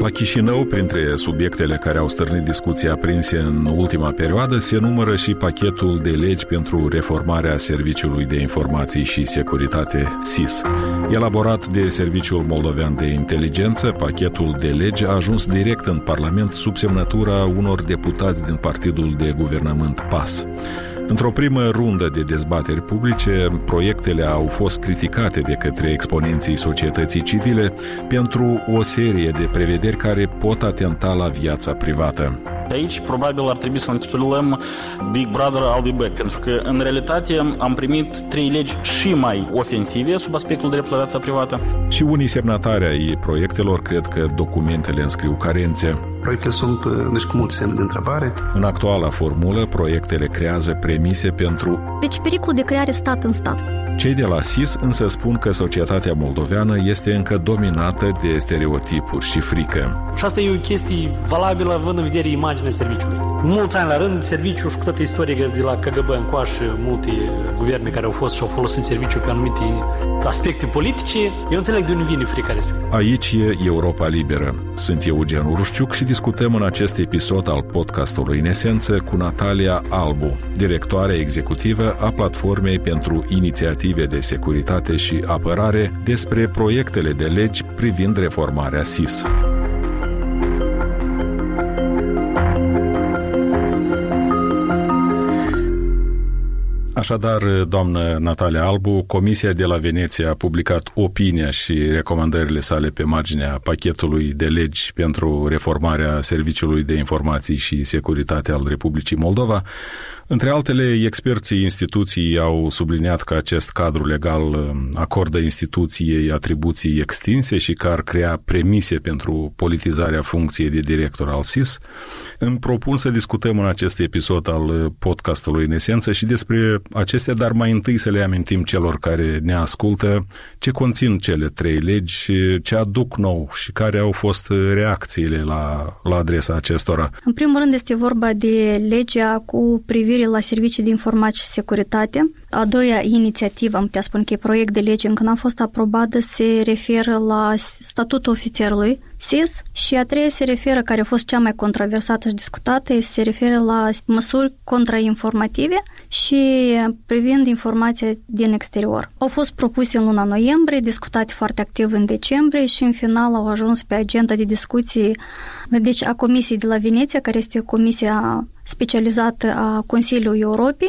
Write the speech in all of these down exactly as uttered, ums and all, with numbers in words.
La Chișinău, printre subiectele care au stârnit discuții aprinse în ultima perioadă, se numără și pachetul de legi pentru reformarea Serviciului de Informații și Securitate S I S. Elaborat de Serviciul Moldovean de Inteligență, pachetul de legi a ajuns direct în Parlament sub semnătura unor deputați din partidul de guvernământ P A S. Într-o primă rundă de dezbateri publice, proiectele au fost criticate de către exponenții societății civile pentru o serie de prevederi care pot atenta la viața privată. De aici, probabil, ar trebui să ne titulăm Big Brother I'll be back, pentru că, în realitate, am primit trei legi și mai ofensive sub aspectul dreptului la viața privată. Și unii semnatari ai proiectelor cred că documentele înscriu carențe. Proiectele sunt deci, cu multe semne de întrebare. În actuala formulă, proiectele creează premise pentru... Deci pericolul de creare stat în stat. Cei de la S I S însă spun că societatea moldoveană este încă dominată de stereotipuri și frică. Și asta e o chestie valabilă având în vedere imaginea serviciului. Mulți ani la rând, serviciul și cu toată istoria de la K G B încoace, multe guverne care au fost și au folosit serviciul pe anumite aspecte politice, eu înțeleg de unde vine frica respectivă. Aici e Europa Liberă. Sunt Eugen Urușciuc și discutăm în acest episod al podcastului În Esență cu Natalia Albu, directoare executivă a Platformei pentru Inițiative de Securitate și Apărare, despre proiectele de legi privind reformarea S I S. Așadar, doamnă Natalia Albu, Comisia de la Veneția a publicat opinia și recomandările sale pe marginea pachetului de legi pentru reformarea Serviciului de Informații și Securitate al Republicii Moldova. Între altele, experții instituției au subliniat că acest cadru legal acordă instituției atribuții extinse și că ar crea premise pentru politizarea funcției de director al S I S. Îmi propun să discutăm în acest episod al podcastului În Esență și despre acestea, dar mai întâi să le amintim celor care ne ascultă ce conțin cele trei legi, ce aduc nou și care au fost reacțiile la, la adresa acestora. În primul rând este vorba de legea cu privire la servicii de informații și securitate. A doua inițiativă, am putea spune că e proiect de lege, încă n-a fost aprobată, se referă la statutul ofițerului S I S și a treia se referă, care a fost cea mai controversată și discutată, se referă la măsuri contrainformative și privind informația din exterior. Au fost propuse în luna noiembrie, discutate foarte activ în decembrie și în final au ajuns pe agenda de discuții deci a Comisiei de la Veneția, care este comisia specializată a Consiliului Europei,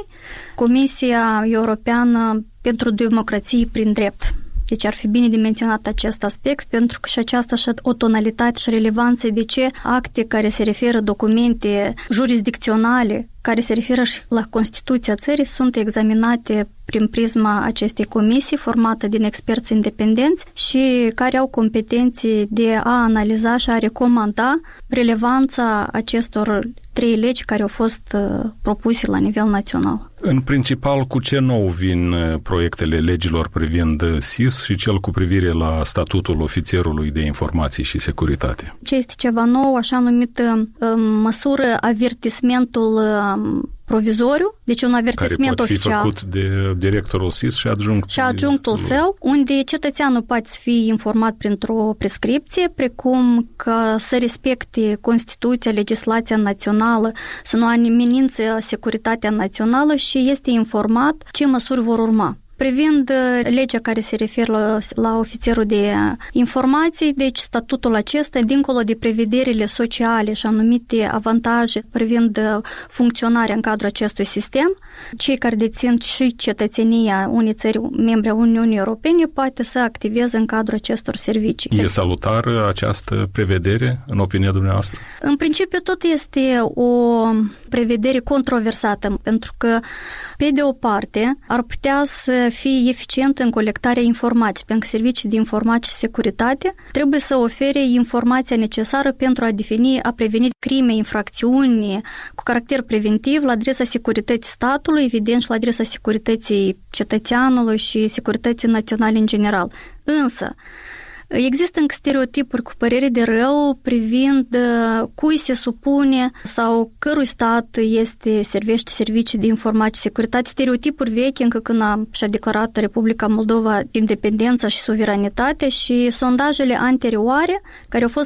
Comisia Europeană pentru Democrație prin Drept. Deci ar fi bine de menționat acest aspect, pentru că și aceasta și o tonalitate și relevanță de ce acte care se referă documente jurisdicționale, care se referă și la Constituția țării, sunt examinate prin prisma acestei comisii formată din experți independenți și care au competențe de a analiza și a recomanda relevanța acestor trei legi care au fost propuse la nivel național. În principal, cu ce nou vin proiectele legilor privind S I S și cel cu privire la statutul ofițerului de informații și securitate? Ce este ceva nou, așa numită măsură avertismentul provizoriu, deci un avertisment oficial. Care poate fi făcut de directorul S I S și adjunctul. Și adjunctul său, unde cetățeanul poate fi informat printr-o prescripție, precum că să respecte Constituția, legislația națională, să nu amenințe securitatea națională și este informat ce măsuri vor urma. Privind legea care se referă la, la ofițerul de informații, deci statutul acesta, dincolo de prevederile sociale și anumite avantaje privind funcționarea în cadrul acestui sistem, cei care dețin și cetățenia unei țări membre a Uniunii Europene poate să activeze în cadrul acestor servicii. E salutară această prevedere, în opinia dumneavoastră? În principiu, tot este o prevedere controversată, pentru că, pe de o parte, ar putea să fie eficient în colectarea informației, pentru că servicii de informații și securitate trebuie să ofere informația necesară pentru a defini, a preveni crime, infracțiuni cu caracter preventiv la adresa securității statului, evident și la adresa securității cetățeanului și securității naționale în general. Însă, există încă stereotipuri cu părere de rău privind cui se supune sau cărui stat este servește servicii de informații și securitate, stereotipuri vechi încă când a, și-a declarat Republica Moldova independența și suveranitatea și sondajele anterioare care au fost